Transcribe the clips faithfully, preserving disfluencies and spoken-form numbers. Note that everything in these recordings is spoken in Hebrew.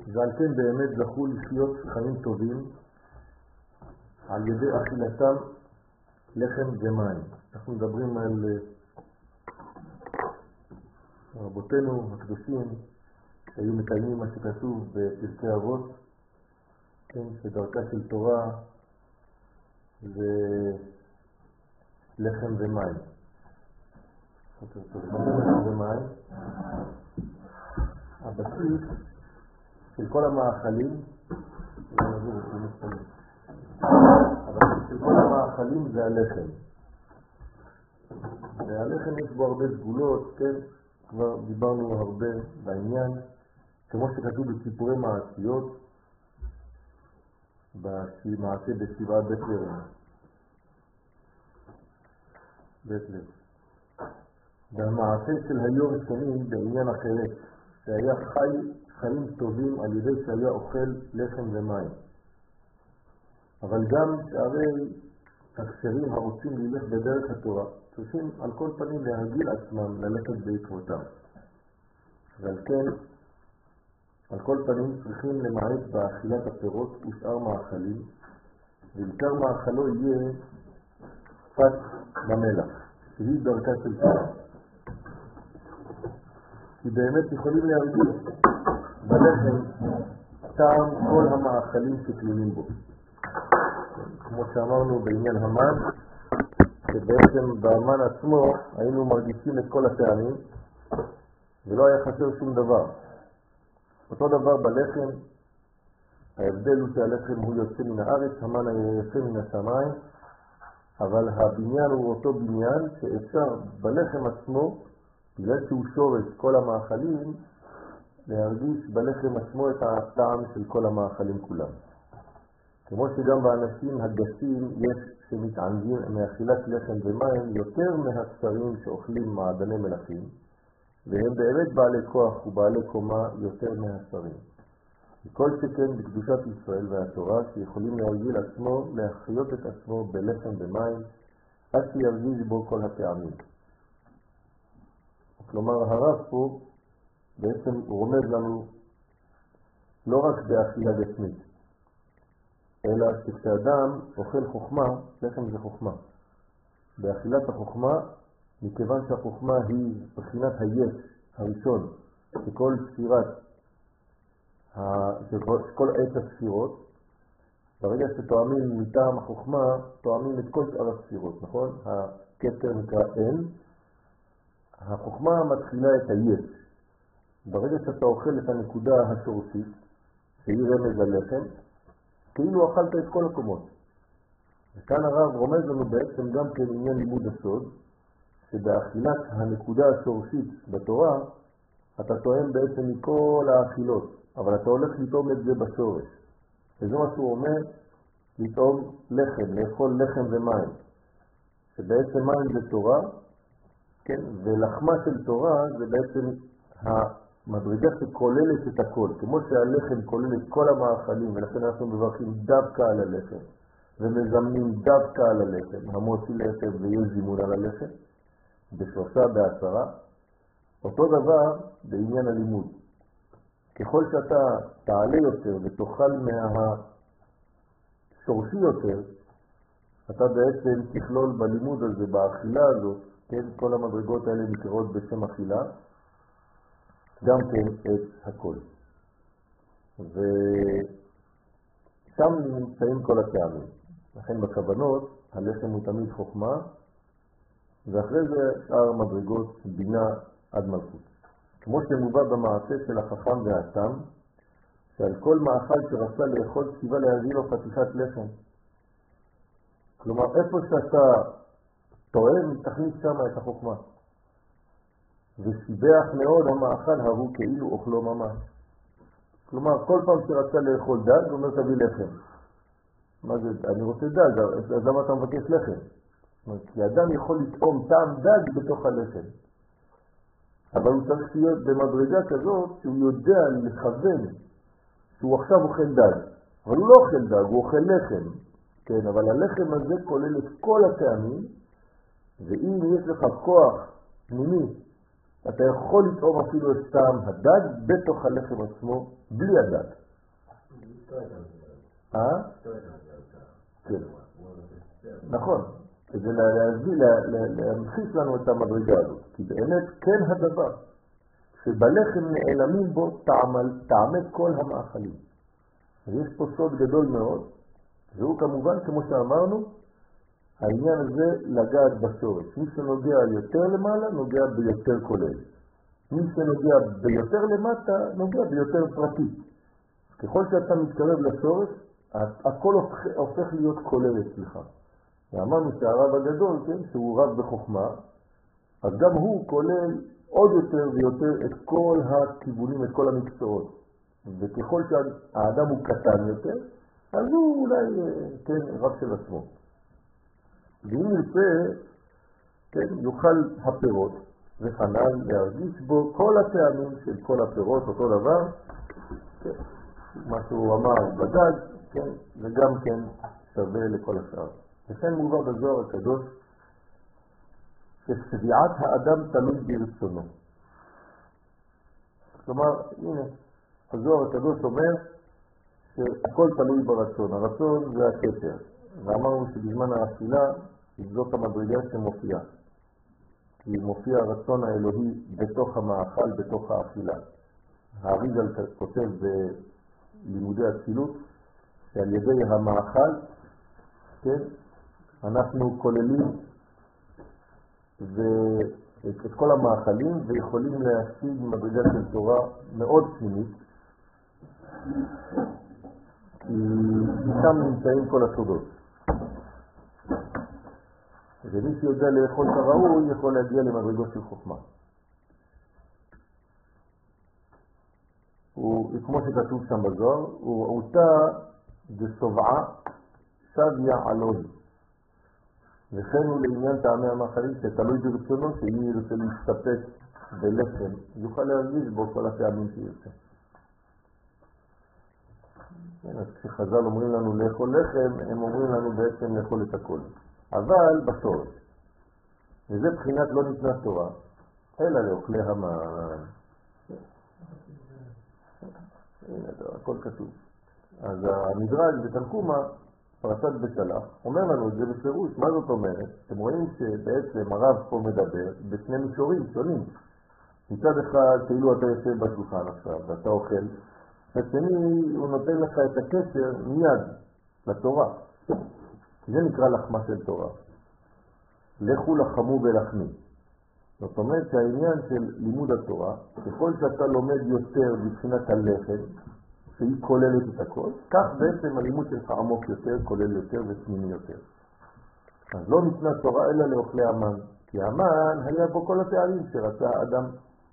ועל כן באמת זכו לחיות חיים טובים על ידי אכילתם לחם ומים. אנחנו מדברים על רבותינו הקדושים שהיו מקיימים מה שכתוב בפרקי אבות, כן, שדרכה של תורה זה לחם ומים. לחם ומים, הבסיס של כל המאכלים, הבסיס של כל המאכלים זה הלחם. והלחם יש בו הרבה סגולות, כן? כבר דיברנו הרבה בעניין, כמו שכתוב בסיפורי מעשיות, במעשה בשבעה בית לב. בית לב. והמעשה של היום השני בעניין אחרת, שהיה חי חיים טובים על ידי שהיה אוכל לחם ומים. אבל גם שהרי הכשרים הרוצים ללך בדרך התורה, צריכים על כל פנים להרגיל עצמם ללכת בעקבותם. ועל כן, על כל פנים צריכים למעט באכילת הפירות ושאר מאכלים, ועיקר מאכלו יהיה פת במלח, שהיא דרכה של תורה. כי באמת יכולים להרגיל בלחם טעם כל המאכלים שכלולים בו. כמו שאמרנו בעניין המן, שבעצם באמן עצמו היינו מרגישים את כל הטעמים ולא היה חסר שום דבר. אותו דבר בלחם, ההבדל הוא שהלחם הוא יוצא מן הארץ, המן היה יוצא מן השמיים, אבל הבניין הוא אותו בניין שאפשר בלחם עצמו, בגלל שהוא שורש כל המאכלים, להרגיש בלחם עצמו את הטעם של כל המאכלים כולם. כמו שגם באנשים הגסים יש שמתענגים מאכילת לחם ומים יותר מהשרים שאוכלים מעדני מלכים, והם באמת בעלי כוח ובעלי קומה יותר מהשרים. וכל שכן בקדושת ישראל והתורה שיכולים להרגיל עצמו להחיות את עצמו בלחם ומים עד שירגיש בו כל הטעמים. כלומר הרב פה בעצם רומז לנו לא רק באכילה גשמית, אלא שכשאדם אוכל חוכמה, לחם זה חוכמה. באכילת החוכמה, מכיוון שהחוכמה היא בחינת היש הראשון, שכל ספירת, שכל עת הספירות, ברגע שתואמים מטעם החוכמה, תואמים את כל שאר הספירות, נכון? הכתר נקרא אין, החוכמה מתחילה את היש. ברגע שאתה אוכל את הנקודה השורשית, שהיא רמז הלחם, כאילו אכלת את כל הקומות. וכאן הרב רומז לנו בעצם גם כן עניין לימוד הסוד, שבאכילת הנקודה השורשית בתורה, אתה טועם בעצם מכל האכילות, אבל אתה הולך לטעום את זה בשורש. וזה מה שהוא אומר, לטעום לחם, לאכול לחם ומים. שבעצם מים זה תורה, כן? ולחמה של תורה זה בעצם המדרגה שכוללת את הכל. כמו שהלחם כולל את כל המאכלים, ולכן אנחנו מברכים דווקא על הלחם, ומזמנים דווקא על הלחם, המוציא לחם ויש זימון על הלחם, בשלושה, בעשרה. אותו דבר בעניין הלימוד. ככל שאתה תעלה יותר ותאכל מהשורשי יותר, אתה בעצם תכלול בלימוד הזה, באכילה הזאת, כן, כל המדרגות האלה נקראות בשם אכילה, גם כן את הכל. ושם נמצאים כל הטעמים. לכן בכוונות, הלחם הוא תמיד חוכמה, ואחרי זה שאר מדרגות בינה עד מלכות. כמו שמובא במעשה של החכם והתם, שעל כל מאכל שרצה לאכול ציווה להביא לו חתיכת לחם. כלומר, איפה שאתה טועם, תכניס שם את החוכמה. ושיבח מאוד המאכל ההוא כאילו אוכלו ממש. כלומר, כל פעם שרצה לאכול דג, הוא אומר תביא לחם. מה זה? אני רוצה דג, אז למה אתה מבקש לחם? כי אדם יכול לטעום טעם דג בתוך הלחם. אבל הוא צריך להיות במדרגה כזאת שהוא יודע לכוון שהוא עכשיו אוכל דג. אבל הוא לא אוכל דג, הוא אוכל לחם. כן, אבל הלחם הזה כולל את כל הטעמים, ואם יש לך כוח פנימי אתה יכול לטעום אפילו את טעם הדג בתוך הלחם עצמו, בלי הדג. אה? כן. נכון. כדי להביא, להמחיש לנו את המדרגה הזאת. כי באמת כן הדבר, שבלחם נעלמים בו טעמי כל המאכלים. ויש פה סוד גדול מאוד, והוא כמובן, כמו שאמרנו, העניין הזה לגעת בשורש. מי שנוגע יותר למעלה, נוגע ביותר כולל. מי שנוגע ביותר למטה, נוגע ביותר פרטי. ככל שאתה מתקרב לשורש, הכל הופך להיות כולל אצלך. ואמרנו שהרב הגדול, כן, שהוא רב בחוכמה, אז גם הוא כולל עוד יותר ויותר את כל הכיוונים, את כל המקצועות. וככל שהאדם הוא קטן יותר, אז הוא אולי, כן, רב של עצמו. ואם נרצה, כן, יוכל הפירות וחנן להרגיש בו כל הטעמים של כל הפירות, אותו דבר, כן, מה שהוא אמר בדג, כן, וגם כן שווה לכל השאר. וכן מובא בזוהר הקדוש, ששביעת האדם תלוי ברצונו. כלומר, הנה, הזוהר הקדוש אומר שהכל תלוי ברצון. הרצון זה הכתר. ואמרנו שבזמן האכילה, זאת המדרגה שמופיעה. כי מופיע הרצון האלוהי בתוך המאכל, בתוך האכילה. האריזל כותב בלימודי הצילות, שעל ידי המאכל, כן, אנחנו כוללים את כל המאכלים ויכולים להשיג מדרגה של תורה מאוד פנימית, כי שם נמצאים כל הסודות. ומי שיודע לאכול כראוי יכול להגיע למדרגות של חוכמה. וכמו שכתוב שם בזוהר, ורעותה דסובעה שביה עלון. וכן הוא לעניין טעמי המאכלים שתלוי ברצונו, שאם ירצה להסתפק בלחם, יוכל להרגיש בו כל הטעמים שירצה. כן, אז כשחז"ל אומרים לנו לאכול לחם, הם אומרים לנו בעצם לאכול את הכל. אבל בשורש. וזה בחינת לא ניתנה תורה, אלא לאוכלי המן. הנה, הכל כתוב. אז המדרש בתנחומא, פרשת בשלח, אומר לנו את זה בפירוש. מה זאת אומרת? אתם רואים שבעצם הרב פה מדבר בשני מישורים שונים. מצד אחד, כאילו אתה יושב בשולחן עכשיו ואתה אוכל, ושני הוא נותן לך את הקשר מיד לתורה. זה נקרא לחמה של תורה. לכו לחמו ולחמי. זאת אומרת שהעניין של לימוד התורה, ככל שאתה לומד יותר מבחינת הלחם, שהיא כוללת את הכל, כך בעצם הלימוד שלך עמוק יותר, כולל יותר ופנימי יותר. אז לא ניתנה תורה אלא לאוכלי המן, כי המן היה בו כל התארים שרצה האדם.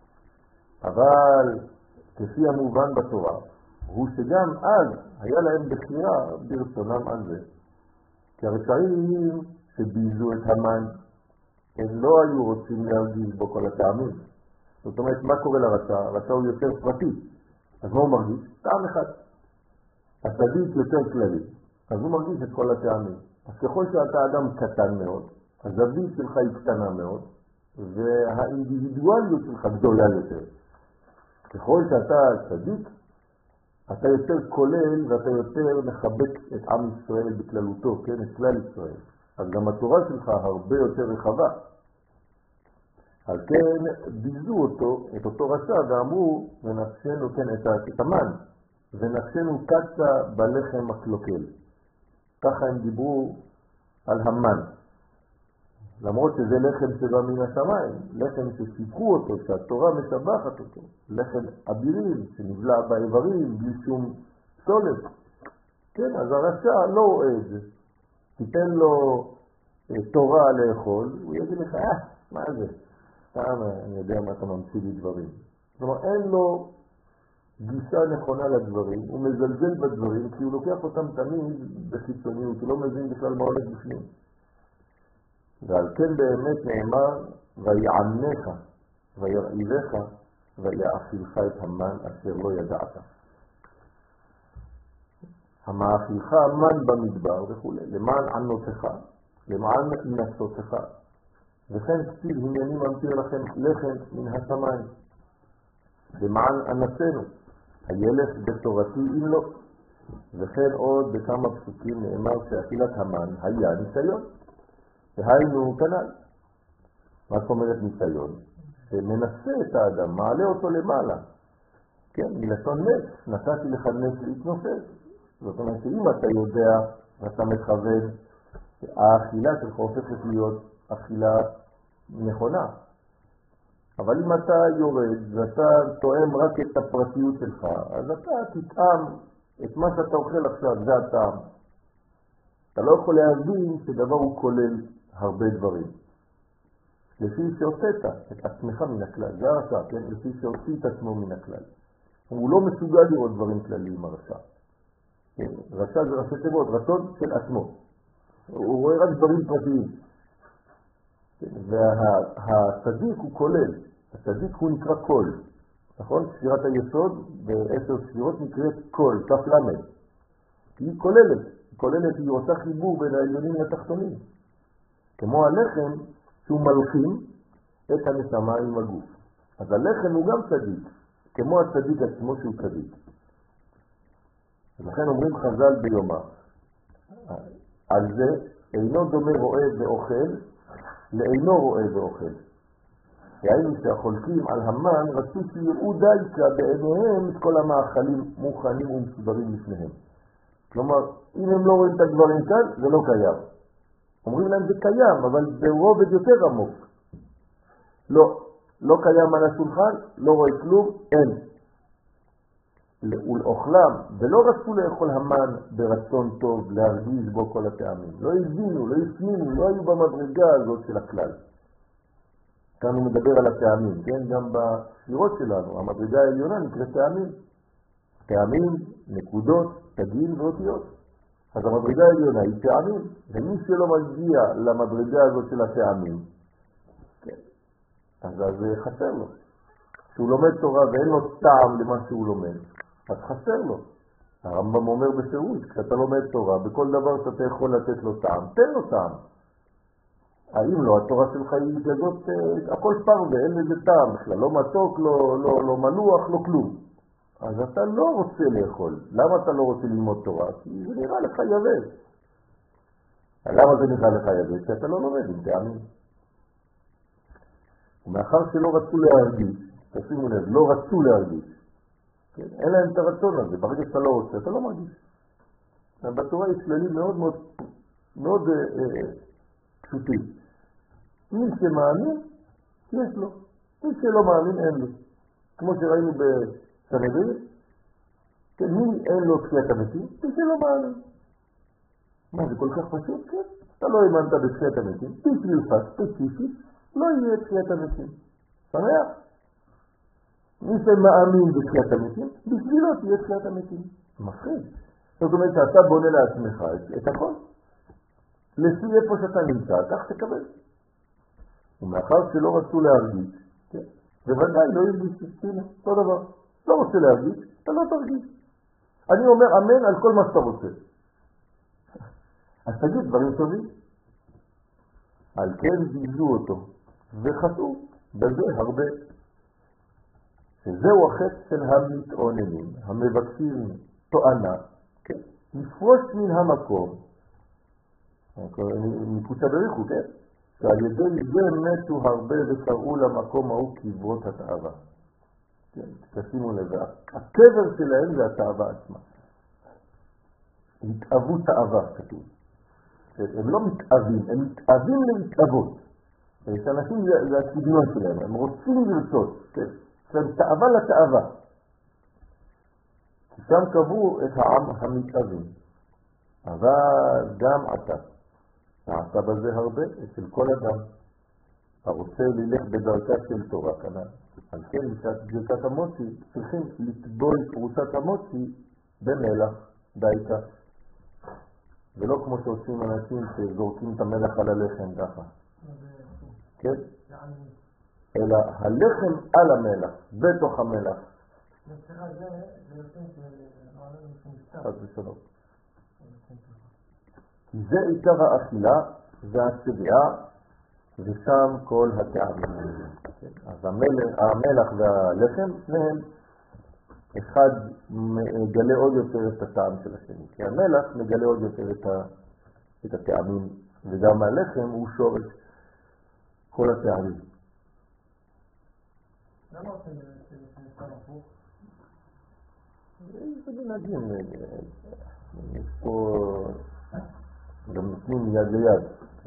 אבל כפי המובן בתורה, הוא שגם אז היה להם בחירה ברצונם על זה. כי הרשעים שביזו את המן, הם לא היו רוצים להרגיש בו כל הטעמים. זאת אומרת, מה קורה לרשע? הרשע הוא יותר פרטי. אז מה הוא מרגיש? טעם אחד. הצדיק יותר כללי. אז הוא מרגיש את כל הטעמים. אז ככל שאתה אדם קטן מאוד, הזווית שלך היא קטנה מאוד, והאינדיבידואליות שלך גדולה יותר. ככל שאתה צדיק, אתה יותר כולל ואתה יותר מחבק את עם ישראל בכללותו, כן? את כלל ישראל. אז גם התורה שלך הרבה יותר רחבה. על כן ביזו אותו, את אותו רשע, ואמרו, ונפשנו, כן, את המן, ונפשנו קצה בלחם הקלוקל. ככה הם דיברו על המן. למרות שזה לחם שבא מן השמיים, לחם ששיפחו אותו, שהתורה משבחת אותו, לחם אבירים שנבלע באיברים בלי שום סולת. כן, אז הרשע לא רואה את זה. תיתן לו אה, תורה לאכול, הוא יגיד לך, אה, מה זה? סתם, אני יודע מה אתה ממציא לי דברים. זאת אומרת, אין לו גישה נכונה לדברים, הוא מזלזל בדברים, כי הוא לוקח אותם תמיד בחיצוניות, הוא לא מבין בכלל מה הולך בפנים. ועל כן באמת נאמר, ויענך, וירעיבך, ויאכילך את המן אשר לא ידעת. המאכילך המן במדבר וכו', למען ענותך, למען נפשותך, וכן כתיב הנני ממטיר לכם לחם מן השמיים למען אנסנו הילך בתורתי אם לא. וכן עוד בכמה פסוקים נאמר שאכילת המן היה ניסיון, והיינו כנ"ל. מה זאת אומרת ניסיון? שמנסה את האדם, מעלה אותו למעלה. כן, מלשון נס, נתתי לך נס להתנופף. זאת אומרת שאם אתה יודע ואתה מכוון, האכילה שלך הופכת להיות אכילה נכונה. אבל אם אתה יורד ואתה תואם רק את הפרטיות שלך, אז אתה תטעם את מה שאתה אוכל עכשיו, זה הטעם. אתה לא יכול להבין שדבר הוא כולל הרבה דברים. לפי שהוצאת את עצמך מן הכלל, זה הרשע, כן? לפי שהוציא את עצמו מן הכלל. הוא לא מסוגל לראות דברים כלליים, הרשע. כן? רשע זה ראשי תיבות, רצון של עצמו. הוא רואה רק דברים פרטיים. כן? והצדיק הוא כולל. הצדיק הוא נקרא כל. נכון? ספירת היסוד בעשר ספירות נקראת כל, תף למד. היא כוללת. היא כוללת, היא עושה חיבור בין העליונים לתחתונים. כמו הלחם שהוא מלחים את הנשמה עם הגוף. אז הלחם הוא גם צדיק, כמו הצדיק עצמו שהוא צדיק. ולכן אומרים חז"ל ביומא, על זה אינו דומה רואה ואוכל לאינו רואה ואוכל. יעינו שהחולקים על המן רצו שיראו דייקה בעיניהם את כל המאכלים מוכנים ומסודרים לפניהם. כלומר, אם הם לא רואים את הדברים כאן, זה לא קיים. אומרים להם זה קיים, אבל ברובד יותר עמוק. לא, לא קיים על השולחן, לא רואה כלום, אין. ולאוכלם, ולא רצו לאכול המן ברצון טוב, להרגיש בו כל הטעמים. לא הבינו, לא הפנימו, לא היו במדרגה הזאת של הכלל. כאן הוא מדבר על הטעמים, כן? גם בספירות שלנו, המדרגה העליונה נקראת טעמים. טעמים, נקודות, תגים ואותיות. אז המדרגה העליונה היא טעמים, ומי שלא מגיע למדרגה הזאת של הטעמים, כן, אז זה חסר לו. כשהוא לומד תורה ואין לו טעם למה שהוא לומד, אז חסר לו. הרמב"ם אומר בפירוש, כשאתה לומד תורה, בכל דבר שאתה יכול לתת לו טעם, תן לו טעם. האם לא, התורה שלך היא כזאת, הכל פרווה, אין לזה טעם בכלל, לא מתוק, לא, לא, לא מלוח, לא כלום. אז אתה לא רוצה לאכול. למה אתה לא רוצה ללמוד תורה? כי זה נראה לך יבש. למה זה נראה לך יבש? כי אתה לא לומד עם טעמים. ומאחר שלא רצו להרגיש, תשימו לב, לא רצו להרגיש. כן? אין להם את הרצון הזה. ברגע שאתה לא רוצה, אתה לא מרגיש. בתורה יש כללים מאוד מאוד, מאוד אה, אה, פשוטים. מי שמאמין, יש לו. מי שלא מאמין, אין לו. כמו שראינו ב... סנהדרין, כן, מי אין לו תחיית המתים? מי שלא מאמין. מה, זה כל כך פשוט? כן. אתה לא האמנת בתחיית המתים, בשבילך ספציפית, לא יהיה תחיית המתים. שמח? מי שמאמין בתחיית המתים, בשבילו תהיה תחיית המתים. מפחיד. זאת אומרת שאתה בונה לעצמך את הכל. לפי איפה שאתה נמצא, כך תקבל. ומאחר שלא רצו להרגיש, כן, בוודאי לא הרגיש, הנה, אותו דבר. לא רוצה להרגיש, אתה לא תרגיש. אני אומר אמן על כל מה שאתה רוצה. אז תגיד דברים טובים. על כן זיזו אותו, וחטאו בזה הרבה. שזהו החטא של המתאוננים, המבקשים תואנה, כן? לפרוש מן המקום, מקוצה בריחו, כן? שעל ידי זה מתו הרבה וקראו למקום ההוא קברות התאווה. כן, תשימו לב, הקבר שלהם זה התאווה עצמה. התאוו תאווה, כתוב. הם לא מתאווים, הם מתאווים להתאוות. אנשים זה, זה הסגנון שלהם, הם רוצים לרצות, כן? זה תאווה לתאווה. שם קבעו את העם המתאווים. אבל גם עתה. נעשה בזה הרבה אצל כל אדם. הרוצה ללך בדרכה של תורה כנראה. על כן, בשעת ברכת המוציא, צריכים לטבול פרוסת המוציא במלח, דייקה. ולא כמו שעושים אנשים שזורקים את המלח על הלחם ככה. כן? אלא הלחם על המלח, בתוך המלח. זה לחם של אז בסדר. כי זה עיקר האכילה והשביעה, ושם כל הטעמים. אז המלח, המלח והלחם, שניהם, אחד מגלה עוד יותר את הטעם של השני, כי המלח מגלה עוד יותר את, ה, את הטעמים, וגם הלחם הוא שורש כל הטעמים. למה עושים שנשתם הפוך? זה מנהגים, יש פה גם נותנים יד ליד.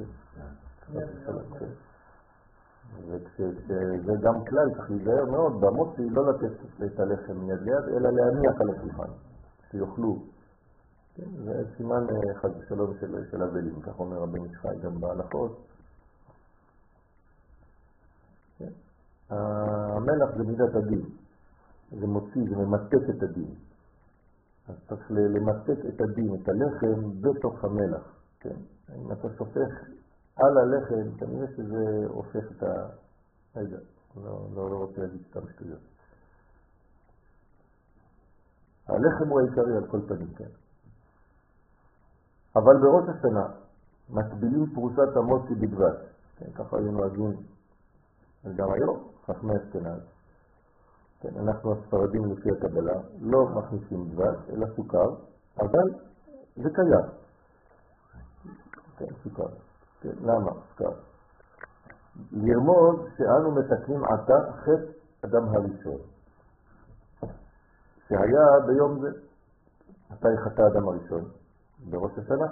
וזה גם כלל, צריך להיזהר מאוד, במוצי לא לתת את הלחם מיד ליד, אלא להניח על השולחן, שיוכלו. זה סימן חד ושלום של הבלים, כך אומר רבי ישחי גם בהלכות. המלח זה מידת הדין, זה מוציא, זה ממתק את הדין. אז צריך למתק את הדין, את הלחם בתוך המלח. כן? אם אתה שופך על הלחם, כנראה שזה הופך את ה... רגע, לא, לא, לא רוצה להגיד סתם שטויות. הלחם הוא העיקרי על כל פנים, כן. אבל בראש השנה מטבילים פרוסת המוצי בדבש. כן, ככה היו נוהגים, גם היום, חכמי אשכנז. כן, אנחנו הספרדים לפי הקבלה לא מכניסים דבש, אלא סוכר, אבל זה קיים. כן, סוכר. כן, למה? סוכר. לרמוז שאנו מתקנים עתה חטא אדם הראשון. שהיה ביום זה, מתי חטא אדם הראשון? בראש השנה.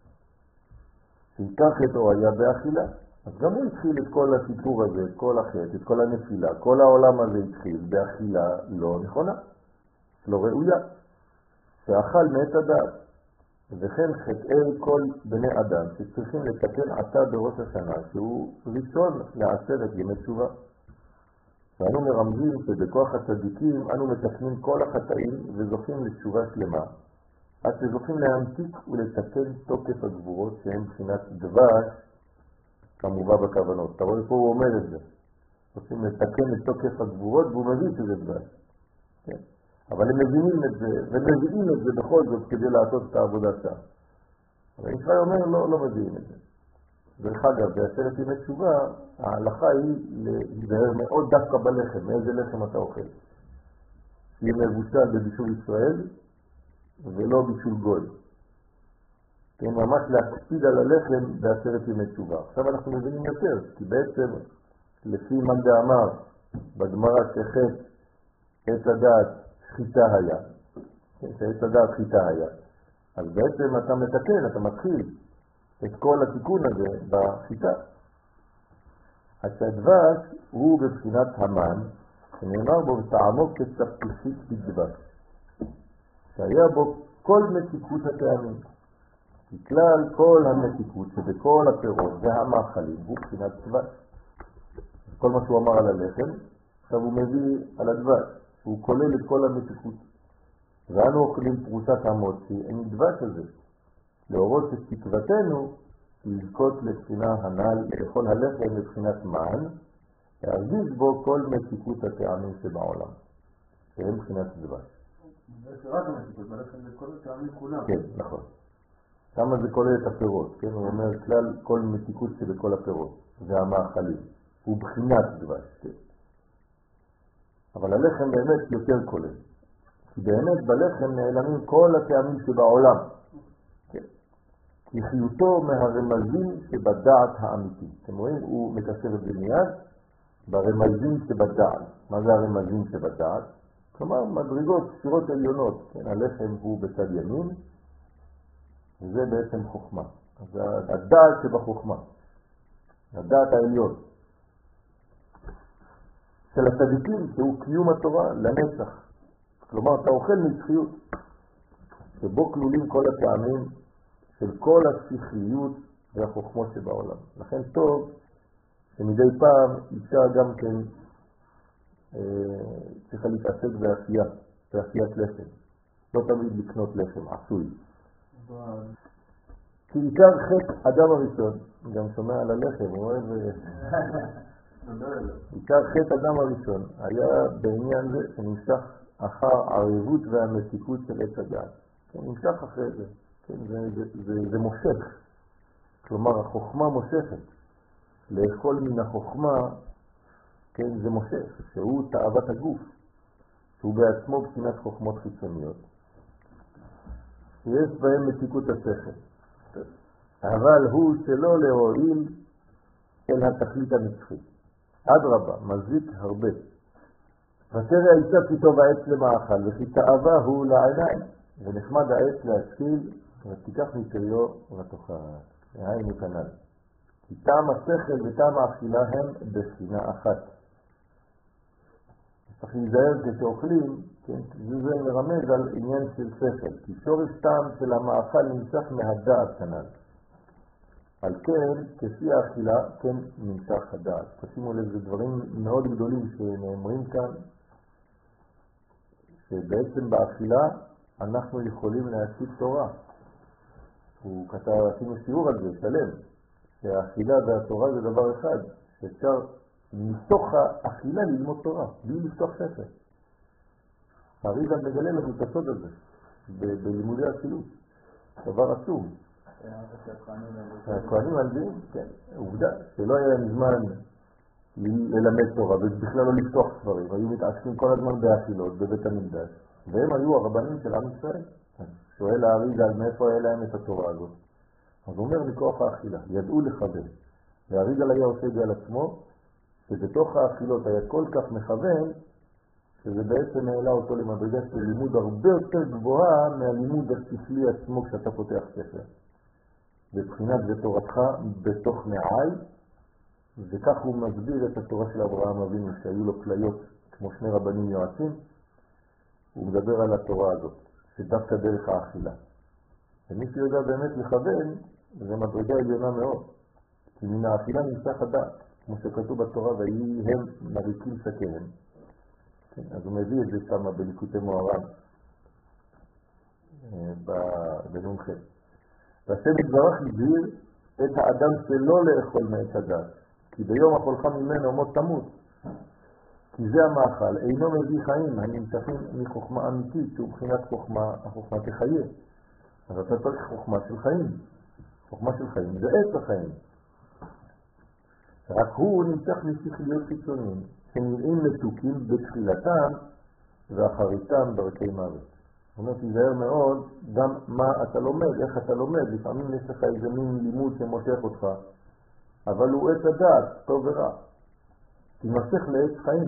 שעיקר חטאו היה באכילה. אז גם הוא התחיל את כל הסיפור הזה, את כל החטא, את כל הנפילה, כל העולם הזה התחיל באכילה לא נכונה, לא ראויה, שאכל מאת הדעת. וכן חטאי כל בני אדם שצריכים לתקן עתה בראש השנה, שהוא ראשון לעשרת ימי תשובה. ואנו מרמזים שבכוח הצדיקים אנו מתקנים כל החטאים וזוכים לתשובה שלמה, עד שזוכים להמתיק ולתקן תוקף הגבורות שהם בחינת דבש, כמובן בכוונות. אתה רואה פה הוא אומר את זה. רוצים לתקן את תוקף הגבורות והוא מבין שזה דבש. כן? אבל הם מבינים את זה, ומביאים את זה בכל זאת כדי לעשות את העבודה שם. אבל ישראל אומר, לא, לא מביאים את זה. דרך אגב, בעשרת ימי תשובה, ההלכה היא להיזהר מאוד דווקא בלחם, מאיזה לחם אתה אוכל. שיהיה מבושל בבישול ישראל, ולא בישול גוי. כן, ממש להקפיד על הלחם בעשרת ימי תשובה. עכשיו אנחנו מבינים יותר, כי בעצם, לפי מה דאמר, בגמרא שחט את הדעת, חיטה היה, שאת הדעת חיטה היה. אז בעצם אתה מתקן, אתה מתחיל את כל התיקון הזה בחיטה. אז הדבש הוא בבחינת המן, שנאמר בו וטעמו כצפצופית בדבש, שהיה בו כל מתיקות הטעמים. בכלל כל המתיקות שבכל הפירות והמאכלים הוא בחינת דבש. כל מה שהוא אמר על הלחם, עכשיו הוא מביא על הדבש. הוא כולל את כל המתיקות. ואנו אוכלים פרוסת המוצי עם דבש הזה, להורות את תקוותנו לזכות לבחינה הנ"ל לאכול הלחם לבחינת מן, להרגיש בו כל מתיקות הטעמים שבעולם, שהם בחינת דבש. זה רק המתיקות, בלחם זה כל הטעמים כולם. כן, נכון. כמה זה כולל את הפירות, כן? הוא אומר כלל כל מתיקות שבכל הפירות, והמאכלים, הוא בחינת דבש, כן. אבל הלחם באמת יותר כולל. כי באמת בלחם נעלמים כל הטעמים שבעולם. כן. כי חיותו מהרמזים שבדעת האמיתי. אתם רואים, הוא מקשר את זה מיד ברמזים שבדעת. מה זה הרמזים שבדעת? כלומר, מדרגות, ספירות עליונות. כן, הלחם הוא בצד ימין, וזה בעצם חוכמה. אז הדעת שבחוכמה. הדעת העליון. של הצדיקים, שהוא קיום התורה לנצח. כלומר, אתה אוכל מצחיות, שבו כלולים כל הטעמים של כל השכליות והחוכמות שבעולם. לכן טוב שמדי פעם אישה גם כן אה, צריכה להתעסק בעשייה, בעשיית לחם. לא תמיד לקנות לחם, עשוי. כי עיקר חטא אדם הראשון, גם שומע על הלחם, הוא אוהב... עיקר חטא אדם הראשון היה בעניין זה שנמשך אחר הערבות והמתיקות של עץ הדעת. כן, נמשך אחרי זה. כן, זה, זה, זה, זה מושך. כלומר, החוכמה מושכת. לאכול מן החוכמה, כן, זה מושך, שהוא תאוות הגוף, שהוא בעצמו בחינת חוכמות חיצוניות, שיש בהם מתיקות השכל. אבל הוא שלא להועיל אל התכלית הנצחית. אדרבה, מזיק הרבה. ותראה האישה כי טוב העץ למאכל, וכי תאווה הוא לעיניים, ונחמד העץ להשכיל, ותיקח מפריו ותאכל. היינו כנ"ל. כי טעם השכל וטעם האכילה הם בחינה אחת. צריך להיזהר כשאוכלים, כן, זה מרמז על עניין של שכל, כי שורש טעם של המאכל נמשך מהדעת כנ"ל. על כן, כפי האכילה, כן נמשך הדעת. תשימו לב, זה דברים מאוד גדולים שנאמרים כאן, שבעצם באכילה אנחנו יכולים להשיג תורה. הוא כתב, עשינו שיעור על זה, שלם, שהאכילה והתורה זה דבר אחד, שאפשר מתוך האכילה ללמוד תורה, בלי לפתוח ספר. הריגל מגלה לנו את הסוד הזה, בלימודי הסילות. דבר עצום. הכהנים הלוויים, כן, עובדה, שלא היה להם זמן ללמד תורה, ובכלל לא לפתוח ספרים, היו מתעסקים כל הזמן באכילות, בבית המקדש, והם היו הרבנים של עם ישראל. שואל הריגל מאיפה היה להם את התורה הזאת. אז הוא אומר מכוח האכילה, ידעו לכוון. והריגל היה עושה את זה על עצמו, שבתוך האכילות היה כל כך מכוון, שזה בעצם העלה אותו למדרגה של לימוד הרבה יותר גבוהה מהלימוד השכלי עצמו כשאתה פותח ספר. בבחינת ותורתך בתוך מעי, וכך הוא מסביר את התורה של אברהם אבינו, שהיו לו כליות כמו שני רבנים יועצים, הוא מדבר על התורה הזאת, שדווקא דרך האכילה. ומי שיודע באמת לכוון, זה מדרגה עליונה מאוד, כי מן האכילה נמשך הדעת, כמו שכתוב בתורה, ויהי הם מריקים שקיהם. כן, אז הוא מביא את זה שם בליקוטי מוהר"ן, בנ"ח. והשם יתברך הזהיר את האדם שלא לאכול מעץ הדת, כי ביום אכולך ממנו מות תמות. כי זה המאכל, אינו מביא חיים, הנמשכים מחוכמה אמיתית, שהוא בחינת חוכמה, החוכמה תחיה. אז אתה צריך חוכמה של חיים. חוכמה של חיים זה עץ החיים. רק הוא נמשך משכליות חיצוניים, שנראים מתוקים בתחילתם ואחריתם דרכי מוות. זאת אומרת, תיזהר מאוד גם מה אתה לומד, איך אתה לומד. לפעמים יש לך איזה מין לימוד שמושך אותך, אבל הוא עץ הדעת, טוב ורע. תמשך לעץ חיים.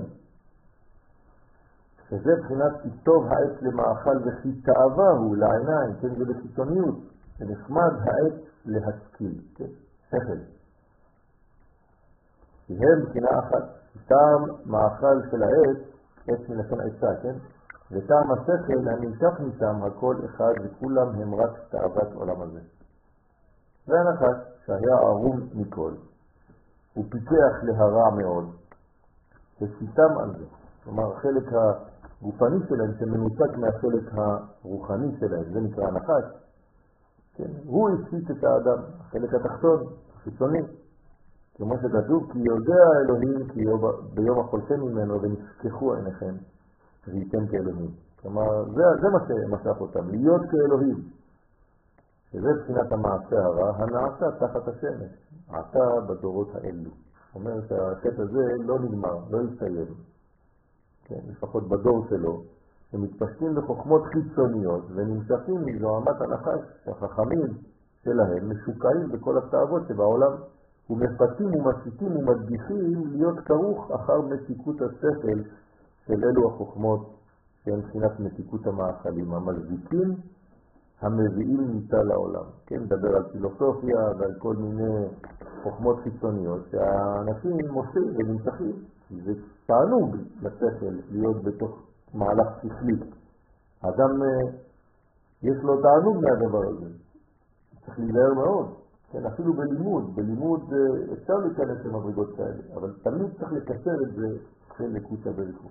שזה בחינת כי טוב העץ למאכל וכי תאווה הוא לעיניים, כן, זה בחיצוניות. ונחמד העץ להשכיל, כן, שכל. כי הם בחינה אחת, טעם מאכל של העץ, עץ מלשון עצה, כן? וטעם השכל הנמשך משם הכל אחד וכולם הם רק תאוות עולם הזה. והנחש שהיה ערום מכל, הוא פיתח להרע מאוד, ושיתם על זה. כלומר, החלק הגופני שלהם שמנותק מהחלק הרוחני שלהם, זה נקרא הנחש. כן? הוא השיט את האדם, החלק התחתון, החיצוני. כמו שכתוב, כי יודע אלוהים כי ביום אכולתם ממנו ונשכחו עיניכם וייתם כאלוהים. כלומר, זה, זה מה שמשך אותם, להיות כאלוהים. שזה בחינת המעשה הרע, הנעשה תחת השמש, עתה בדורות האלו. אומר שהחטא הזה לא נגמר, לא יסתיים. כן, לפחות בדור שלו, הם מתפשטים בחוכמות חיצוניות ונמשכים מזוהמת הנחש, שהחכמים שלהם משוקעים בכל התאוות שבעולם. ומפתים ומסיתים ומדגישים להיות כרוך אחר מתיקות השכל של אלו החוכמות שהן בחינת מתיקות המאכלים, המזיקים המביאים ניתה לעולם. כן, מדבר על פילוסופיה ועל כל מיני חוכמות חיצוניות שהאנשים מוסים ונמשכים. זה תענוג לשכל להיות בתוך מהלך שכלי. האדם יש לו תענוג מהדבר הזה. צריך להיזהר מאוד. כן, אפילו בלימוד, בלימוד אפשר להיכנס למדרגות כאלה, אבל תמיד צריך לקצר את זה של לקוצה בריחו.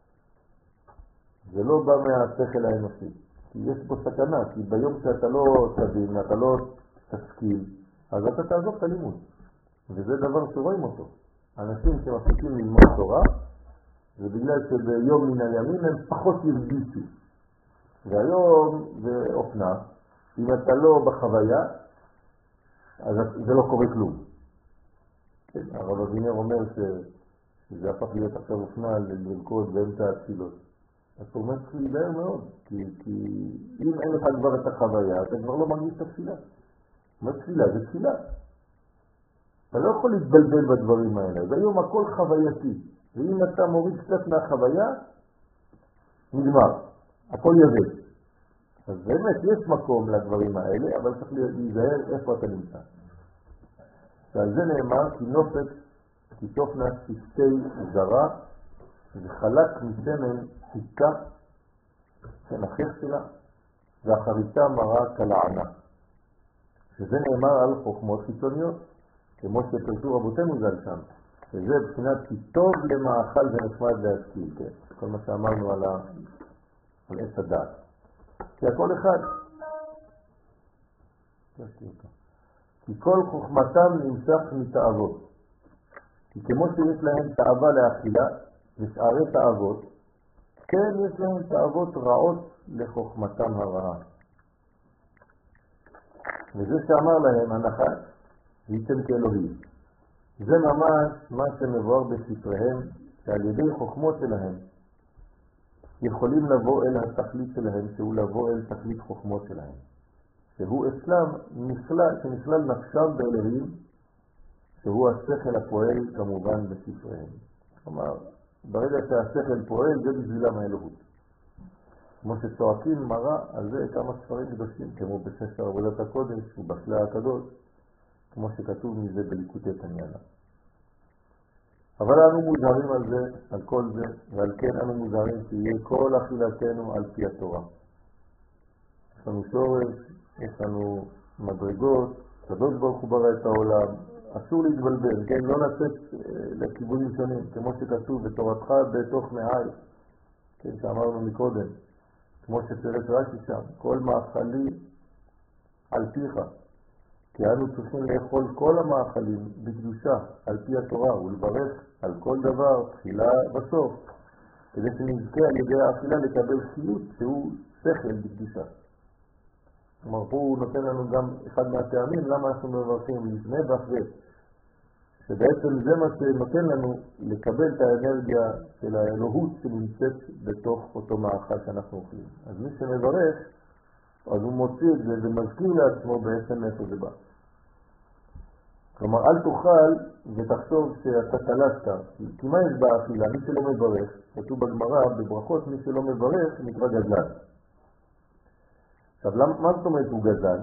זה לא בא מהשכל האנושי, כי יש פה סכנה, כי ביום שאתה לא תבין, אתה לא תשכיל, אז אתה תעזוב את הלימוד. וזה דבר שרואים אותו. אנשים שמפסיקים ללמוד תורה, זה בגלל שביום מן הימים הם פחות ירגישו. והיום זה אופנה, אם אתה לא בחוויה, אז זה לא קורה כלום. כן, הרב אבינר אומר ש... שזה הפך להיות עכשיו אופנה לרקוד באמצע התפילות. אז הוא אומר צריך להיזהר מאוד, כי, כי אם אין לך כבר את החוויה, אתה כבר לא מרגיש את התפילה. מה תפילה? זה תפילה. אתה לא יכול להתבלבל בדברים האלה, והיום הכל חווייתי, ואם אתה מוריד קצת מהחוויה, נגמר, הכל יבד. אז באמת יש מקום לדברים האלה, אבל צריך להיזהר איפה אתה נמצא. ועל זה נאמר, כי נופת, כי תופנה שפתי זרה, וחלק משמן חיכה, שנחך שלה, והחריטה מראה כלענה. שזה נאמר על חוכמות חיצוניות, כמו שפרשו רבותינו ז"ל שם, שזה בחינת כי טוב למאכל ונחמד להשכיל, כן? כל מה שאמרנו על, ה... על עץ הדעת. כי הכל אחד. כי כל חוכמתם נמשך מתאוות. כי כמו שיש להם תאווה לאכילה ושארי תאוות, כן יש להם תאוות רעות לחוכמתם הרעה. וזה שאמר להם הנחש, וייתם כאלוהים. זה ממש מה שמבואר בספריהם, שעל ידי חוכמות שלהם יכולים לבוא אל התכלית שלהם, שהוא לבוא אל תכלית חוכמות שלהם. שהוא אצלם נכלל, שנכלל נפשם באלוהים, שהוא השכל הפועל כמובן בספריהם. כלומר, ברגע שהשכל פועל, זה בשבילם האלוהות. כמו שצועקים מראה על זה כמה ספרים קדושים, כמו בספר עבודת הקודש ובשלה הקדוש, כמו שכתוב מזה בליקוטי תניאנה. אבל אנו מוזהרים על זה, על כל זה, ועל כן אנו מוזהרים שיהיה כל אכילתנו על פי התורה. יש לנו שורש, יש לנו מדרגות, הקדוש ברוך הוא ברא את העולם, אסור להתבלבל, כן? לא לצאת לכיוונים שונים, כמו שכתוב בתורתך בתוך מעי, כן, שאמרנו מקודם, כמו שפרש רש"י שם, כל מאכלי על פיך, כי אנו צריכים לאכול כל המאכלים בקדושה על פי התורה ולברך על כל דבר, תחילה בסוף, כדי שנזכה על ידי האכילה לקבל חיות שהוא שכל בקדושה. כלומר, פה הוא נותן לנו גם אחד מהטעמים למה אנחנו מברכים לפני ואחרי, שבעצם זה מה שנותן לנו לקבל את האנרגיה של האלוהות שנמצאת בתוך אותו מאכל שאנחנו אוכלים. אז מי שמברך, אז הוא מוציא את זה ומזכיר לעצמו בעצם איפה זה בא. כלומר, אל תאכל ותחשוב שאתה תלשת, כי מה יש באכילה? מי שלא מברך, כתוב בגמרא, בברכות, מי שלא מברך נקרא גזלן. עכשיו, מה זאת אומרת הוא גזלן?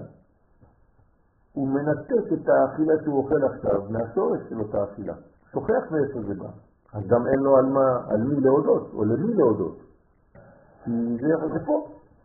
הוא מנתק את האכילה שהוא אוכל עכשיו מהשורש של אותה אכילה. שוכח מאיפה זה בא. אז גם אין לו על, מה, על מי להודות, או למי להודות. כי זה, זה פה.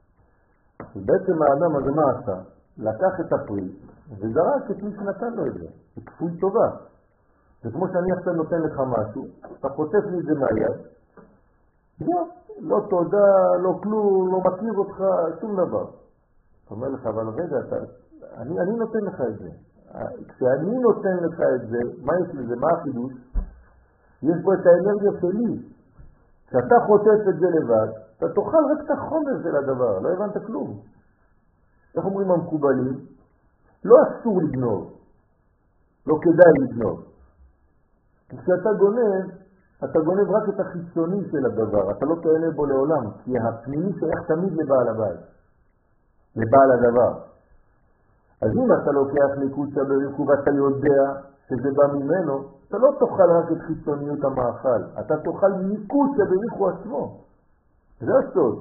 בעצם האדם הזה מה עשה? לקח את הפרי וזרק את מי שנתן לו את זה. זה כפוי טובה. זה כמו שאני עכשיו נותן לך משהו, אתה חוטף לי את זה מהיד, לא, לא תודה, לא כלום, לא מכיר אותך, שום דבר. אתה אומר לך, אבל רגע, אתה, אני, אני נותן לך את זה. כשאני נותן לך את זה, מה יש לזה? מה החידוש? יש בו את האנרגיה שלי. כשאתה חוטף את זה לבד, אתה תאכל רק את החומר של הדבר, לא הבנת כלום. איך אומרים המקובלים? לא אסור לגנוב, לא כדאי לגנוב. כשאתה גונב, אתה גונב רק את החיצוני של הדבר, אתה לא תהנה בו לעולם, כי הפנימי שייך תמיד לבעל הבית, לבעל הדבר. אז אם אתה לוקח ניקוצה בריחו ואתה יודע שזה בא ממנו, אתה לא תאכל רק את חיצוניות המאכל, אתה תאכל ניקוצה בריחו עצמו. זה הסוד.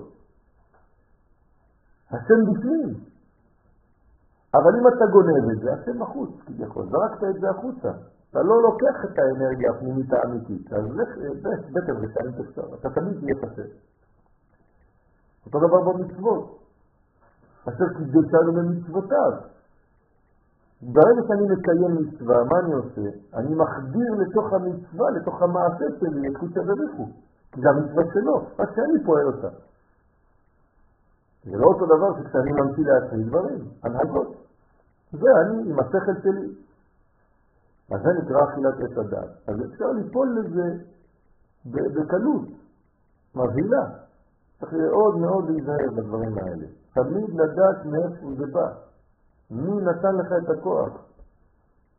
השם בפנים. אבל אם אתה גונב את זה, השם בחוץ, כביכול, זרקת את זה החוצה. אתה לא לוקח את האנרגיה הפנימית האמיתית, אז בטח ושאין תפשר, אתה תמיד תהיה חסר. אותו דבר במצוות. אשר קידשנו במצוותיו. ברגע שאני מקיים מצווה, מה אני עושה? אני מחדיר לתוך המצווה, לתוך המעשה שלי, את חוצה ובחו. כי זה המצווה שלו, רק שאני פועל אותה. זה לא אותו דבר שכשאני ממציא לעצמי דברים, הנהגות. זה אני עם השכל שלי. אז זה נקרא אכילת עץ הדעת. אז אפשר ליפול לזה בקלות, מבהילה. צריך מאוד מאוד להיזהר בדברים האלה. תמיד לדעת מאיפה זה בא. מי נתן לך את הכוח?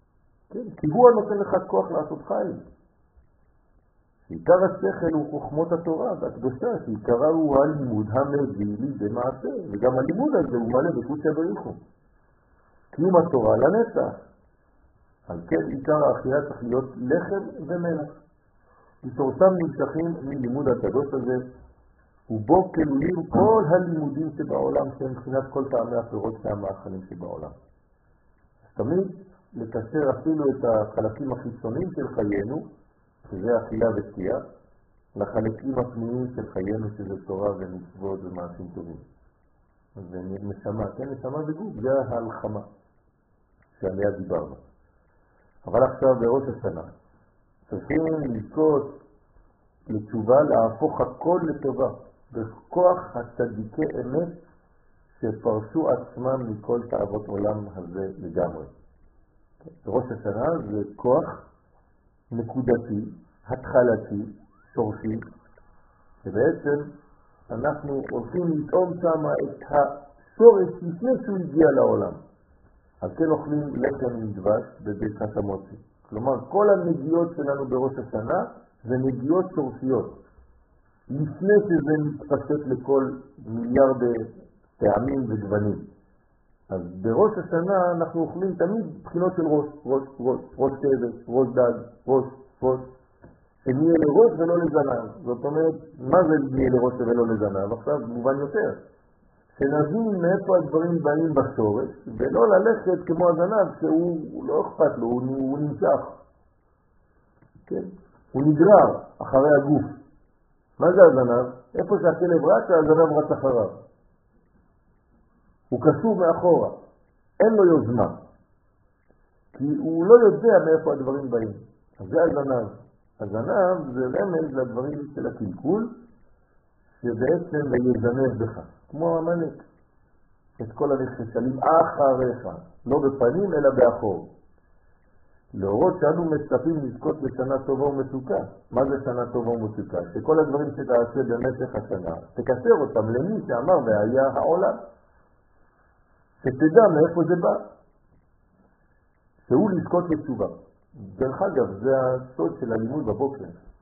כן? כי הוא הנותן לך כוח לעשות חיים. עיקר השכל הוא חוכמות התורה והקדושה, שעיקרה הוא הלימוד המביא לידי מעשה, וגם הלימוד הזה הוא מלא בקודשא בריך הוא. קיום התורה לנצח. על כן עיקר האכילה צריך להיות לחם ומלח. ושורשם נמשכים מלימוד הקדוש הזה, ובו כלולים כל הלימודים שבעולם שהם מבחינת כל טעמי הפירות והמאכלים שבעולם. תמיד לקשר אפילו את החלקים החיצוניים של חיינו, שזה אכילה ושתייה, לחלקים הפנימיים של חיינו, שזה תורה ומצוות ומעשים טובים. זה נשמה, כן, נשמה וגוף, זה ההלחמה שעליה דיברנו. אבל עכשיו בראש השנה צריכים לזכות לתשובה, להפוך הכל לטובה, בכוח הצדיקי אמת שפרשו עצמם מכל תאוות עולם הזה לגמרי. ראש השנה זה כוח נקודתי, התחלתי, שורשי, שבעצם אנחנו הולכים לטעום שם את השורש לפני שהוא הגיע לעולם. על כן אוכלים לחם עם דבש בברכת המוציא. כלומר, כל הנגיעות שלנו בראש השנה זה נגיעות שורשיות. לפני שזה מתפשט לכל מיליארד טעמים וגוונים. אז בראש השנה אנחנו אוכלים תמיד בחינות של ראש, ראש, ראש, ראש כבש, ראש דג, ראש, ראש, שנהיה לראש ולא לזנב. זאת אומרת, מה זה נהיה לראש ולא לזנב? עכשיו מובן יותר. שנבין מאיפה הדברים באים בשורש, ולא ללכת כמו הזנב שהוא לא אכפת לו, הוא, הוא נמשך. כן? הוא נגרר אחרי הגוף. מה זה הזנב? איפה שהכלב רץ, הזנב רץ אחריו. הוא קשור מאחורה, אין לו יוזמה, כי הוא לא יודע מאיפה הדברים באים. אז זה הזנב. הזנב זה רמז לדברים של הקלקול, שבעצם יזנב בך, כמו המלך. את כל הנכשלים אחריך, לא בפנים אלא באחור. להורות שאנו מצפים לזכות לשנה טובה ומצוקה. מה זה שנה טובה ומצוקה? שכל הדברים שתעשה במשך השנה, תקשר אותם למי שאמר והיה העולם. שתדע מאיפה זה בא. שהוא לזכות לתשובה. דרך אגב, זה הסוד של הלימוד בבוקר.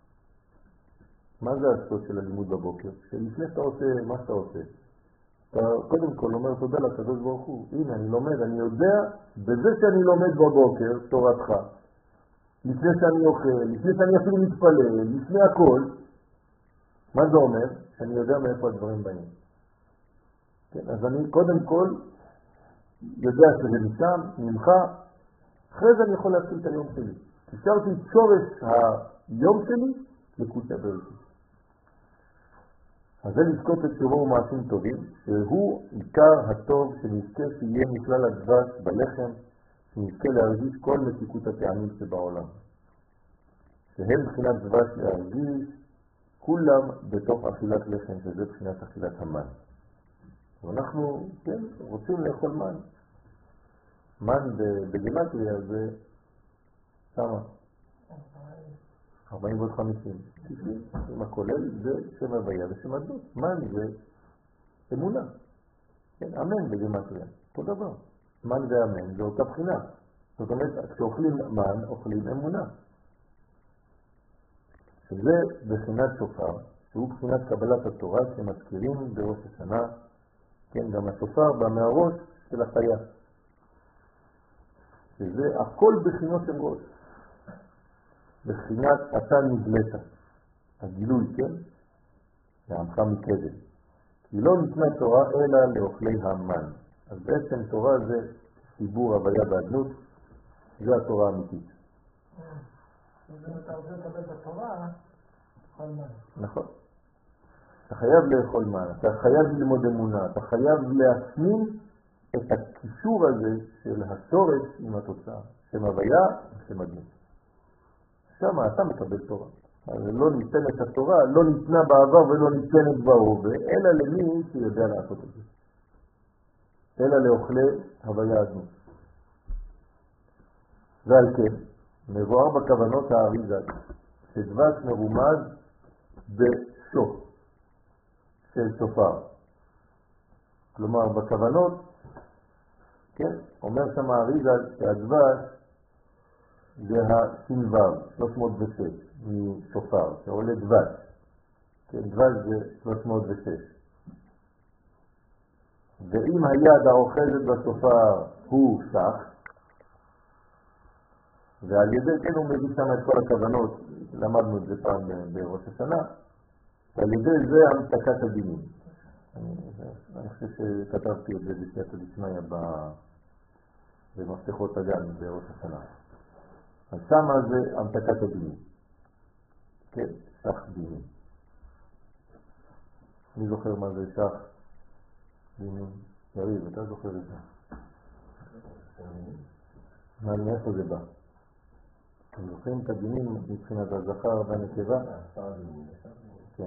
מה זה הסוד של הלימוד בבוקר? שלפני שאתה עושה מה שאתה עושה, אתה קודם כל אומר תודה לקדוש ברוך הוא. הנה, אני לומד, אני יודע, בזה שאני לומד בבוקר, תורתך, לפני שאני אוכל, לפני שאני אפילו מתפלל, לפני הכל, מה זה אומר? שאני יודע מאיפה הדברים באים. כן, אז אני קודם כל יודע שזה משם, ממך, אחרי זה אני יכול להתחיל את היום שלי. השארתי את שורש היום שלי לקודשא בריך הוא. אז זה לזכות את תשובה ומעשים טובים, שהוא עיקר הטוב שנזכה שיהיה מכלל הדבש בלחם, שנזכה להרגיש כל מתיקות הטעמים שבעולם. שהם בחינת דבש להרגיש כולם בתוך אכילת לחם, שזה בחינת אכילת המן. ואנחנו, כן, רוצים לאכול מן. מן בגימטריה זה שמה. ארבעים ועוד חמישים. עם הכולל זה שם הוויה ושם הדות. מן זה אמונה. כן, אמן בגימטריה. אותו דבר. מן ואמן זה אותה בחינה. זאת אומרת, כשאוכלים מן, אוכלים אמונה. שזה בחינת שופר, שהוא בחינת קבלת התורה שמזכירים בראש השנה. כן, גם השופר בא מהראש של החיה. שזה הכל בחינות של ראש. בחינת אתה נגלת. הגילוי, כן? לעמך מקדם. כי לא ניתנה תורה אלא לאוכלי המן. אז בעצם תורה זה חיבור הוויה באדנות, זה התורה האמיתית. אם אתה רוצה לקבל את התורה, תאכל מן. נכון. אתה חייב לאכול מן, אתה חייב ללמוד אמונה, אתה חייב להפנים את הקישור הזה של השורש עם התוצאה, שם הוויה ושם אדנות. שם אתה מקבל תורה. אז לא ניתנת התורה, לא ניתנה בעבר ולא ניתנת בהווה, אלא למי שיודע לעשות את זה. אלא לאוכלי הוויה אדנות. ועל כן, מבואר בכוונות האריזה, שדבש מרומז בשוף של שופר. כלומר, בכוונות, כן, אומר שם האריזה שהדבש זה הסינבר, שלוש מאות ושש, משופר, שעולה דבש. כן, דבש זה שלוש מאות ושש. ואם היד האוחזת בשופר הוא שח, ועל ידי כן הוא מביא שם את כל הכוונות, למדנו את זה פעם בראש השנה, ועל ידי זה המתקת הדינים. אני, אני חושב שכתבתי את זה בסייעתא דשמיא במפתחות הגן בראש השנה. אז שמה זה המתקת הדינים. כן, שח דינים. אני זוכר מה זה שח דינים. יריב, אתה זוכר את זה? מאיפה זה בא? אתם זוכרים את הדינים מבחינת הזכר והנקבה? כן.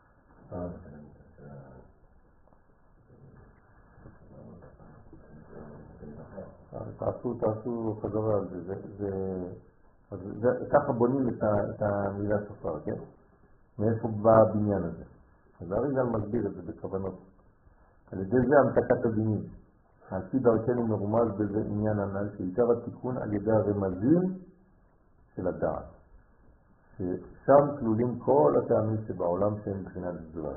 תעשו, תעשו חזרה על זה. זה ככה בונים את המילה שופר, כן? מאיפה בא הבניין הזה? אז אריז"ל מסביר את זה בכוונות. על ידי זה המתקת הדינים. על פי דרכנו מרומז בזה עניין הנ"ל שעיקר התיקון על ידי הרמזים של הדעת. ששם כלולים כל הטעמים שבעולם שהם מבחינת דבש.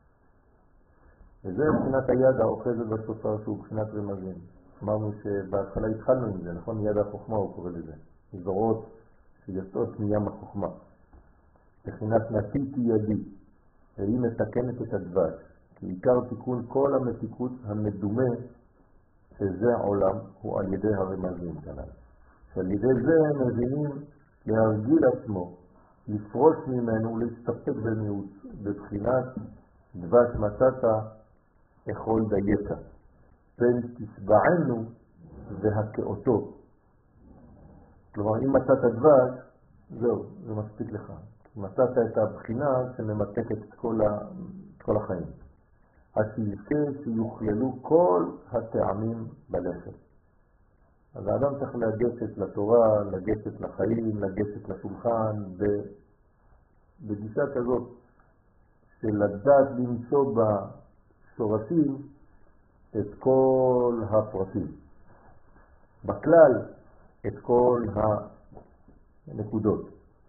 וזה מבחינת היד האוחזת בשופר שהוא מבחינת רמזים. אמרנו שבהתחלה התחלנו עם זה, נכון? יד החוכמה הוא קורא לזה. זרועות שיוצאות מים החוכמה. מבחינת נטיתי ידי, והיא מתקנת את הדבש. כי עיקר תיקון כל המתיקות המדומה שזה העולם הוא על ידי הרמזים כנ"ל. שעל ידי זה הם מבינים להרגיל עצמו, לפרוש ממנו, להסתפק במיעוט, בבחינת דבש מצאת אכול דייתה. פן תשבענו והכאותו. כלומר, אם מצאת דבש, זהו, זה מספיק לך. מצאת את הבחינה שממתקת את כל, ה... כל החיים. אז שיזכה שיוכללו כל הטעמים בלחם. אז האדם צריך לגשת לתורה, לגשת לחיים, לגשת לשולחן, בגישה כזאת של לדעת למצוא בשורשים את כל הפרטים. בכלל, את כל הנקודות.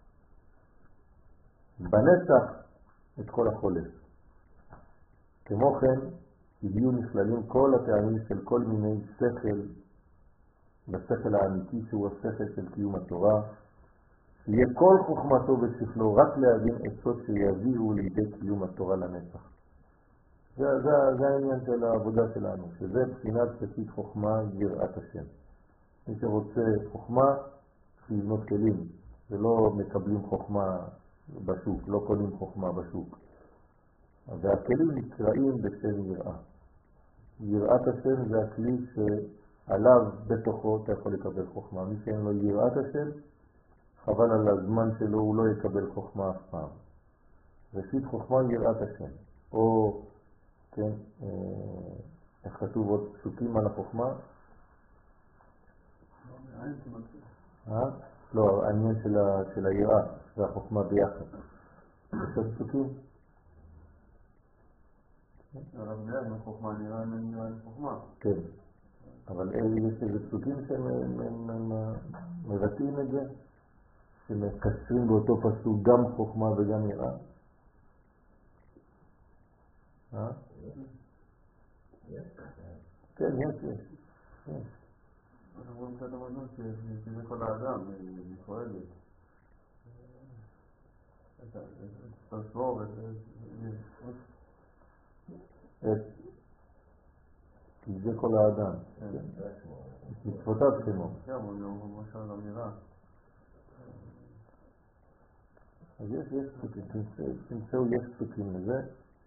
בנצח, את כל החולף. כמו כן, יהיו נכללים כל הטעמים של כל מיני שכל, בשכל האמיתי שהוא השכל של קיום התורה, שיהיה כל חוכמתו ושכלו רק להבין עצות שיביאו לידי קיום התורה לנצח. זה, זה, זה העניין של העבודה שלנו, שזה בחינת שפית חוכמה יראת השם. מי שרוצה חוכמה, צריך לבנות כלים, ולא מקבלים חוכמה בשוק, לא קונים חוכמה בשוק. והכלים נקראים בשם יראה. יראת השם זה הכלי שעליו בתוכו אתה יכול לקבל חוכמה. מי שאין לו יראת השם, חבל על הזמן שלו, הוא לא יקבל חוכמה אף פעם. ראשית חוכמה יראת השם. או, כן, איך כתוב עוד פסוקים על החוכמה? אה? לא, העניין של היראה, זה החוכמה ביחד. יש עוד פסוקים? הרב דעת מחוכמה נראה נראה חוכמה. כן, אבל יש איזה פסוקים שמבטאים את זה, שמקשרים באותו פסוק גם חוכמה וגם יראה. אה? כן, יש, יש. אנחנו רואים קצת המדון שזה כל האדם, מפועלת. את הסבור, כי זה כל האדם. מצוותיו כמו. כן, הוא משל אמירה. אז יש, יש פסוקים, תמצאו, יש פסוקים לזה,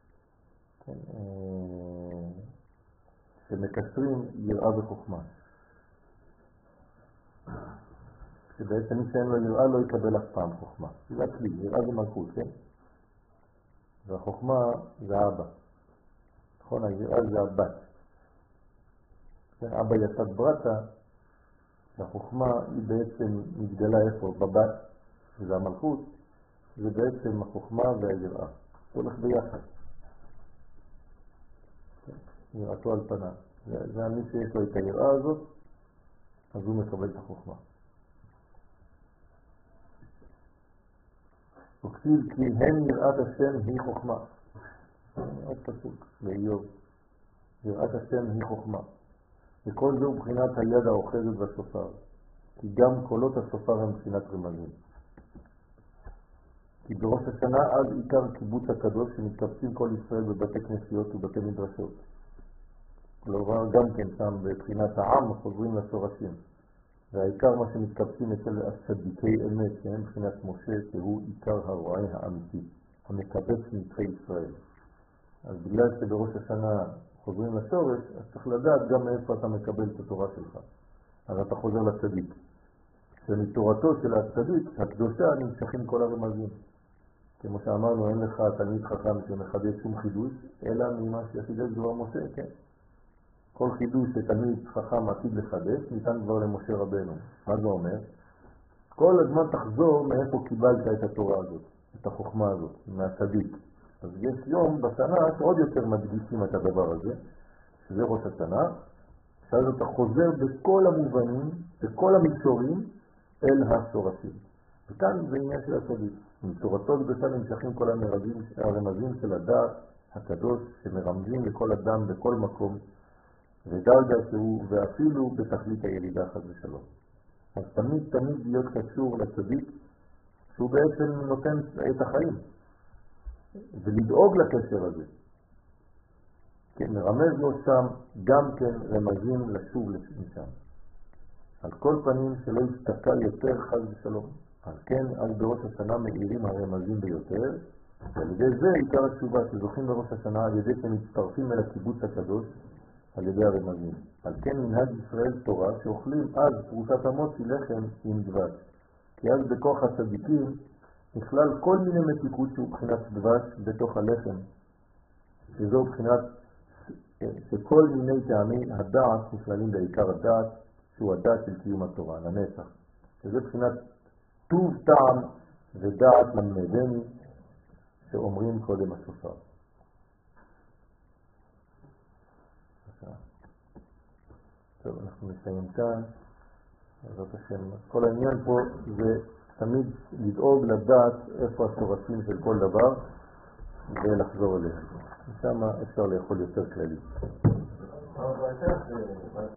שמקשרים יראה וחוכמה. שבעצם מי שאין לו יראה לא יקבל אף פעם חוכמה. זה הכלי, יראה זה מלכות, כן? והחוכמה זה האבא. נכון, היראה זה הבת. כן, אבא יצד ברטה, שהחוכמה היא בעצם מתגלה איפה? בבת, שזה המלכות, זה בעצם החוכמה והיראה. זה הולך ביחד. יראתו על פניו. זה, זה מי שיש לו את היראה הזאת, אז הוא מקבל את החוכמה. וכתיב כי הם יראת השם היא חוכמה. עוד פסוק באיוב. יראת השם היא חוכמה. וכל זה הוא בחינת היד האוחזת בשופר. כי גם קולות השופר הם בחינת רמזים. כי בראש השנה אז עיקר קיבוץ הקדוש שמתקבצים כל ישראל בבתי כנסיות ובתי מדרשות. כלומר גם כן שם בבחינת העם חוזרים לשורשים. והעיקר מה שמתקבצים אצל הצדיקי אמת שהם בחינת משה שהוא עיקר הרועה האמיתי המקבץ נצחי ישראל. אז בגלל שבראש השנה חוזרים לשורש, אז צריך לדעת גם מאיפה אתה מקבל את התורה שלך. אז אתה חוזר לצדיק. שמתורתו של הצדיק הקדושה נמשכים כל הרמזים. כמו שאמרנו, אין לך תלמיד חכם שמחדש שום חידוש, אלא ממה שחידש דבר משה, כן. כל חידוש שתלמיד חכם עתיד לחדש, ניתן כבר למשה רבנו. מה זה אומר? כל הזמן תחזור מאיפה קיבלת את התורה הזאת, את החוכמה הזאת, מהצדיק. אז יש יום בשנה שעוד יותר מדגישים את הדבר הזה, שזה ראש השנה, שאז אתה חוזר בכל המובנים, בכל המישורים, אל השורשים. וכאן זה עניין של הצדיק. מתורתו הקדושה נמשכים כל המרמזים, הרמזים של הדעת הקדוש שמרמזים לכל אדם בכל מקום ודרגה שהוא, ואפילו בתכלית הירידה חס ושלום. אז תמיד תמיד להיות קשור לצדיק שהוא בעצם נותן את החיים ולדאוג לקשר הזה. כן, מרמז לו שם גם כן רמזים לשוב משם. על כל פנים שלא ישתקע יותר חס ושלום. על כן, אז בראש השנה מאירים הרמזים ביותר, ועל ידי זה עיקר התשובה שזוכים בראש השנה על ידי שמצטרפים אל הקיבוץ הקדוש על ידי הרמזים. על כן מנהג ישראל תורה שאוכלים אז פרוסת המוציא לחם עם דבש. כי אז בכוח הצדיקים נכלל כל מיני מתיקות שהוא בחינת דבש בתוך הלחם. שזו בחינת שכל מיני טעמי הדעת נכללים בעיקר הדעת שהוא הדעת של קיום התורה, לנצח. שזה בחינת טוב טעם ודעת למדני שאומרים קודם השופר. טוב, אנחנו נסיים כאן. זאת השם. כל העניין פה זה תמיד לדאוג לדעת איפה השורשים של כל דבר ולחזור אליהם. משם אפשר לאכול יותר כללי.